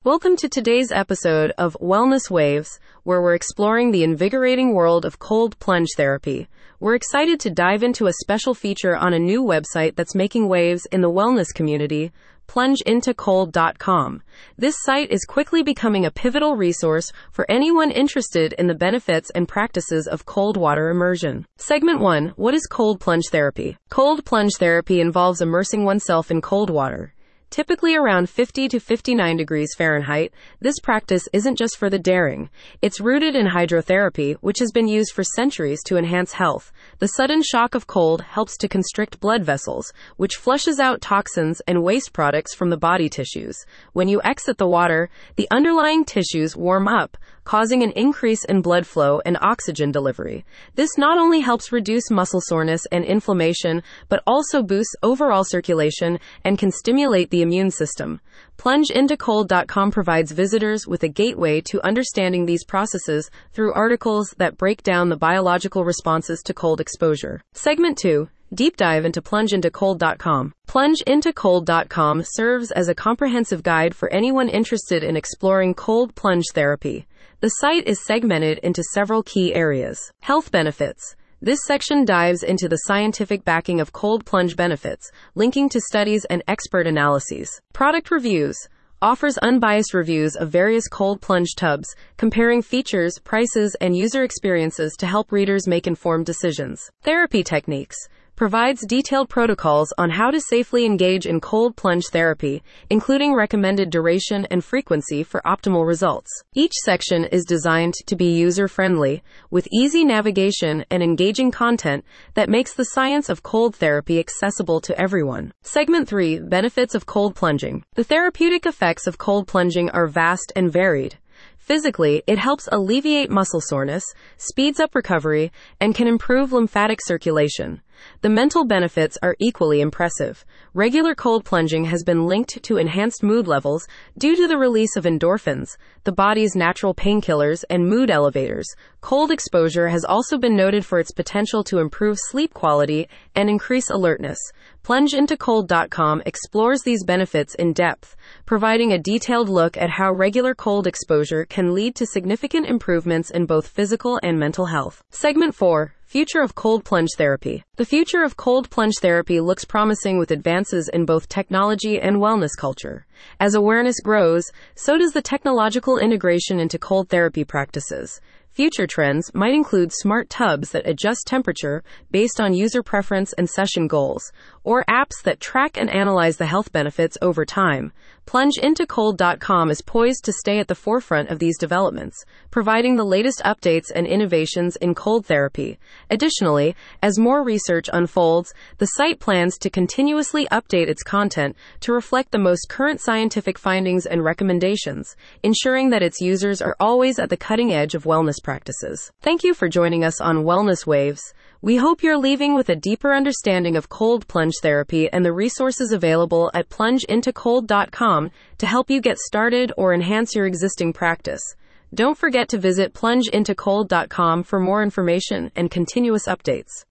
Welcome to today's episode of Wellness Waves, where we're exploring the invigorating world of cold plunge therapy. We're excited to dive into a special feature on a new website that's making waves in the wellness community, plungeintocold.com. This site is quickly becoming a pivotal resource for anyone interested in the benefits and practices of cold water immersion. Segment 1. What is cold plunge therapy? Cold plunge therapy involves immersing oneself in cold water. Typically around 50 to 59 degrees Fahrenheit, this practice isn't just for the daring. It's rooted in hydrotherapy, which has been used for centuries to enhance health. The sudden shock of cold helps to constrict blood vessels, which flushes out toxins and waste products from the body tissues. When you exit the water, the underlying tissues warm up, causing an increase in blood flow and oxygen delivery. This not only helps reduce muscle soreness and inflammation, but also boosts overall circulation and can stimulate the immune system. Plungeintocold.com provides visitors with a gateway to understanding these processes through articles that break down the biological responses to cold exposure. Segment 2. Deep dive into plungeintocold.com. Plungeintocold.com serves as a comprehensive guide for anyone interested in exploring cold plunge therapy. The site is segmented into several key areas. Health benefits. This section dives into the scientific backing of cold plunge benefits, linking to studies and expert analyses. Product reviews. Offers unbiased reviews of various cold plunge tubs, comparing features, prices, and user experiences to help readers make informed decisions. Therapy techniques. Provides detailed protocols on how to safely engage in cold plunge therapy, including recommended duration and frequency for optimal results. Each section is designed to be user-friendly, with easy navigation and engaging content that makes the science of cold therapy accessible to everyone. Segment 3. Benefits of cold plunging. The therapeutic effects of cold plunging are vast and varied. Physically, it helps alleviate muscle soreness, speeds up recovery, and can improve lymphatic circulation. The mental benefits are equally impressive. Regular cold plunging has been linked to enhanced mood levels due to the release of endorphins, the body's natural painkillers and mood elevators. Cold exposure has also been noted for its potential to improve sleep quality and increase alertness. Plungeintocold.com explores these benefits in depth, providing a detailed look at how regular cold exposure can lead to significant improvements in both physical and mental health. Segment 4. Future of cold plunge therapy. The future of cold plunge therapy looks promising with advances in both technology and wellness culture. As awareness grows, so does the technological integration into cold therapy practices. Future trends might include smart tubs that adjust temperature based on user preference and session goals, or apps that track and analyze the health benefits over time. Plungeintocold.com is poised to stay at the forefront of these developments, providing the latest updates and innovations in cold therapy. Additionally, as more research unfolds, the site plans to continuously update its content to reflect the most current scientific findings and recommendations, ensuring that its users are always at the cutting edge of wellness practices. Thank you for joining us on Wellness Waves. We hope you're leaving with a deeper understanding of cold plunge therapy and the resources available at plungeintocold.com to help you get started or enhance your existing practice. Don't forget to visit plungeintocold.com for more information and continuous updates.